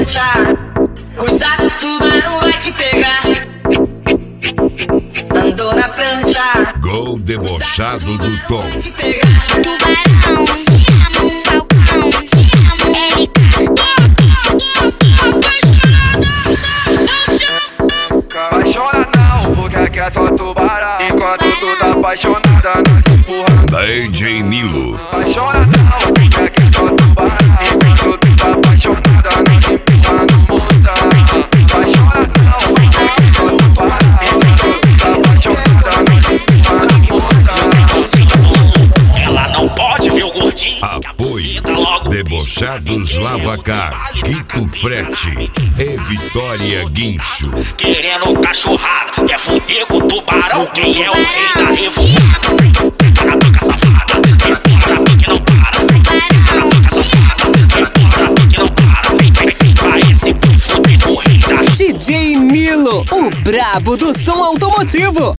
prancha. Cuidado, o tubarão vai te pegar. Andou na prancha. Gol debochado do Tom. Tubarão, te amo, falcão, te amo, LK. Apaixona não, porque aqui é só tubarão. Enquanto tu tá apaixonada, nós empurra. DJ Nilo. Apaixona não, porque aqui é só tubarão. Enquanto tu tá apaixonada, nós empurra no montão. Apaixona não, porque aqui é só tubarão. Enquanto tu tá apaixonada, nós empurra no montão. Ela não pode ver o gordinho. Apoio Debochados Lavacar, Rito Frete e Vitória Guincho. Querendo cachorrada, quer fuder com o tubarão. Quem é o rei da revoada? Tá na boca safada, empurra na boca e não para. Tá na boca safada, empurra na boca e não para. Vai esse fuder com o rei da revoada. DJ Nilo, o brabo do som automotivo.